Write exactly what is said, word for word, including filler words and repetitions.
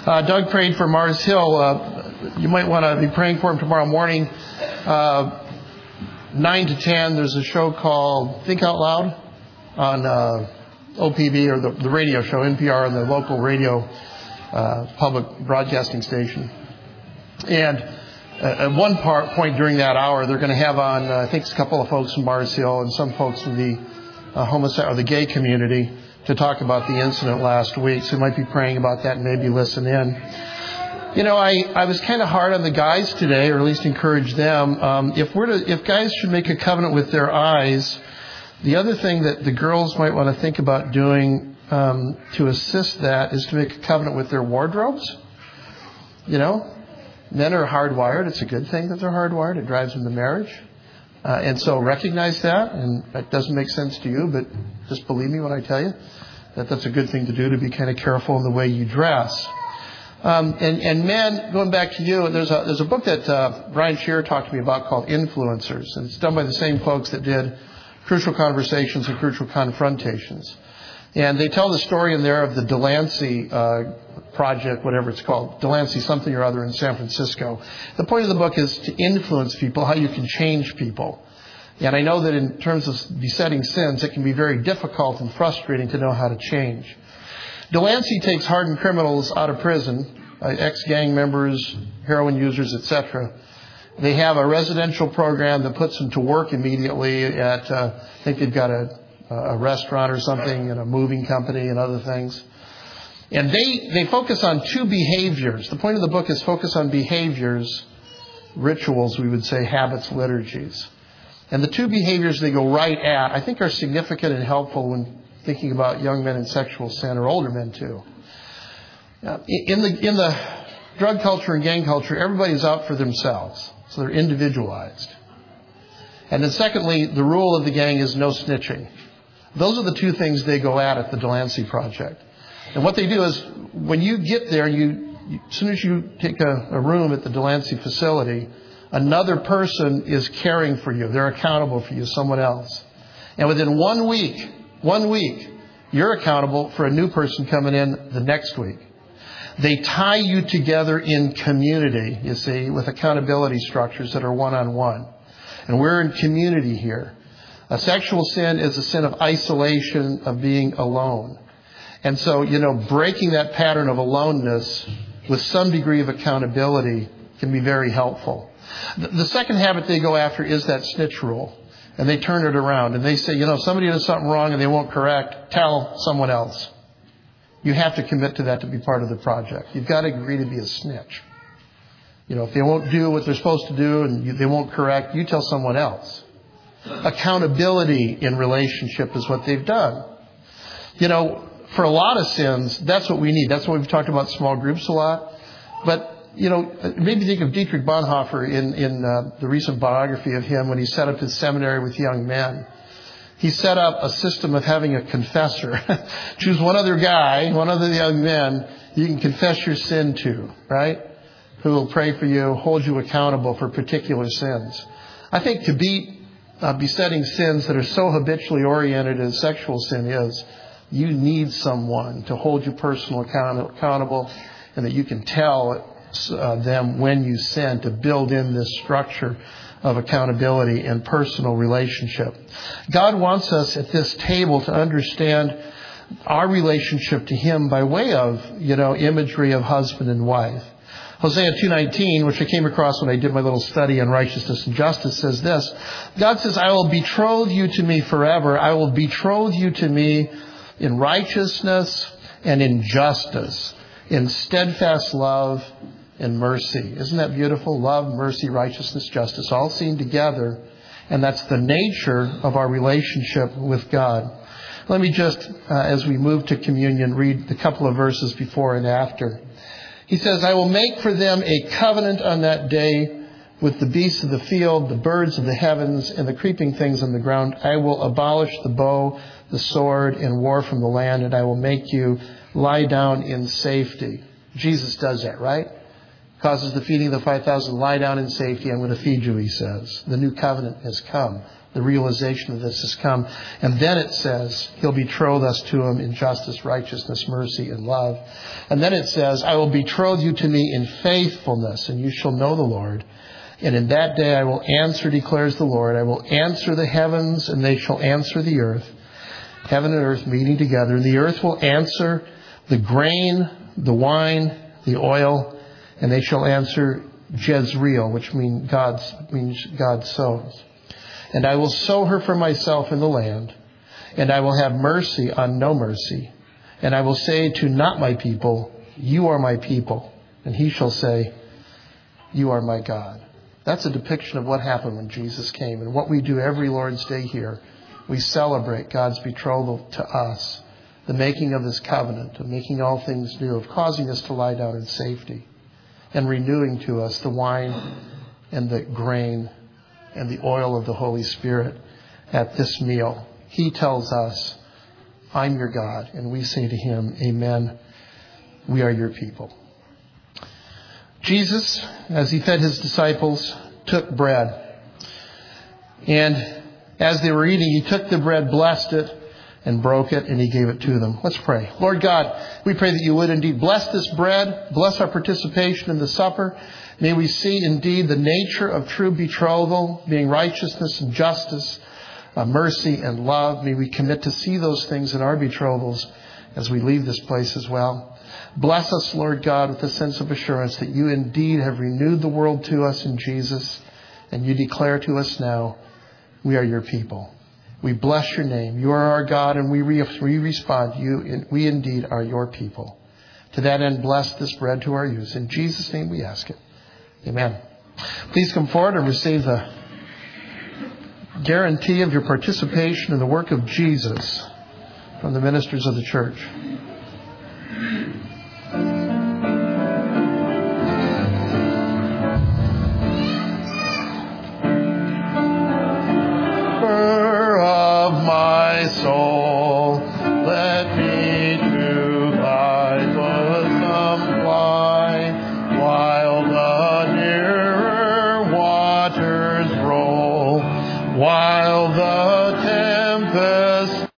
Uh, Doug prayed for Mars Hill. Uh, you might want to be praying for him tomorrow morning. Uh, nine to ten, there's a show called Think Out Loud on uh, O P B, or the, the radio show, N P R, on the local radio uh, public broadcasting station. And uh, at one part, point during that hour, they're going to have on, uh, I think, a couple of folks from Mars Hill and some folks from the uh, homosexual, or the gay community, to talk about the incident last week. So you might be praying about that and maybe listen in. You know, I, I was kind of hard on the guys today, or at least encourage them. Um, if we're to, if guys should make a covenant with their eyes, the other thing that the girls might want to think about doing um, to assist that is to make a covenant with their wardrobes. You know, men are hardwired. It's a good thing that they're hardwired. It drives them to marriage. Uh, and so recognize that, and that doesn't make sense to you, but just believe me when I tell you that that's a good thing to do, to be kind of careful in the way you dress. Um, and, and men, going back to you, there's a there's a book that uh, Brian Shearer talked to me about called Influencers, and it's done by the same folks that did Crucial Conversations and Crucial Confrontations. And they tell the story in there of the Delancey uh, project, whatever it's called, Delancey something or other in San Francisco. The point of the book is to influence people, how you can change people. And I know that in terms of besetting sins, it can be very difficult and frustrating to know how to change. Delancey takes hardened criminals out of prison, uh, ex-gang members, heroin users, et cetera. They have a residential program that puts them to work immediately at, uh, I think they've got a, a restaurant or something, and a moving company and other things. And they, they focus on two behaviors. The point of the book is focus on behaviors, rituals, we would say, habits, liturgies. And the two behaviors they go right at, I think, are significant and helpful when thinking about young men in sexual sin, or older men too. In the, in the drug culture and gang culture, everybody's out for themselves. So they're individualized. And then secondly, the rule of the gang is no snitching. Those are the two things they go at at the Delancey Project. And what they do is, when you get there, you, you as soon as you take a, a room at the Delancey facility, another person is caring for you. They're accountable for you, someone else. And within one week, one week, you're accountable for a new person coming in the next week. They tie you together in community, you see, with accountability structures that are one-on-one. And we're in community here. A sexual sin is a sin of isolation, of being alone. And so, you know, breaking that pattern of aloneness with some degree of accountability can be very helpful. The second habit they go after is that snitch rule. And they turn it around. And they say, you know, if somebody does something wrong and they won't correct, tell someone else. You have to commit to that to be part of the project. You've got to agree to be a snitch. You know, if they won't do what they're supposed to do and you, they won't correct, you tell someone else. Accountability in relationship is what they've done. You know, for a lot of sins, that's what we need. That's why we've talked about small groups a lot. But, you know, maybe think of Dietrich Bonhoeffer in, in uh, the recent biography of him when he set up his seminary with young men. He set up a system of having a confessor. Choose one other guy, one other young man you can confess your sin to, right? Who will pray for you, hold you accountable for particular sins. I think to beat uh, besetting sins that are so habitually oriented as sexual sin is, you need someone to hold you personally account- accountable and that you can tell uh, them when you sin, to build in this structure of accountability and personal relationship. God wants us at this table to understand our relationship to Him by way of, you know, imagery of husband and wife. Hosea two nineteen, which I came across when I did my little study on righteousness and justice, says this. God says, I will betroth you to me forever. I will betroth you to me in righteousness and in justice, in steadfast love and mercy. Isn't that beautiful? Love, mercy, righteousness, justice, all seen together. And that's the nature of our relationship with God. Let me just, uh, as we move to communion, read the couple of verses before and after. He says, I will make for them a covenant on that day with the beasts of the field, the birds of the heavens, and the creeping things on the ground. I will abolish the bow, the sword, and war from the land, and I will make you lie down in safety. Jesus does that, right? Causes the feeding of the five thousand, lie down in safety. I'm going to feed you, he says. The new covenant has come. The realization of this has come. And then it says, he'll betroth us to him in justice, righteousness, mercy, and love. And then it says, I will betroth you to me in faithfulness, and you shall know the Lord. And in that day I will answer, declares the Lord. I will answer the heavens, and they shall answer the earth. Heaven and earth meeting together. And the earth will answer the grain, the wine, the oil, and they shall answer Jezreel, which mean God's, means God sows. And I will sow her for myself in the land, and I will have mercy on no mercy. And I will say to not my people, you are my people. And he shall say, you are my God. That's a depiction of what happened when Jesus came. And what we do every Lord's Day here, we celebrate God's betrothal to us, the making of this covenant, of making all things new, of causing us to lie down in safety, and renewing to us the wine and the grain and the oil of the Holy Spirit at this meal. He tells us, I'm your God. And we say to him, amen. We are your people. Jesus, as he fed his disciples, took bread. And as they were eating, he took the bread, blessed it, and broke it, and he gave it to them. Let's pray. Lord God, we pray that you would indeed bless this bread, bless our participation in the supper. May we see indeed the nature of true betrothal, being righteousness and justice, uh, mercy and love. May we commit to see those things in our betrothals as we leave this place as well. Bless us, Lord God, with a sense of assurance that you indeed have renewed the world to us in Jesus, and you declare to us now, we are your people. We bless your name. You are our God, and we, re- we respond, you, we indeed are your people. To that end, bless this bread to our use. In Jesus' name we ask it. Amen. Please come forward and receive the guarantee of your participation in the work of Jesus from the ministers of the church.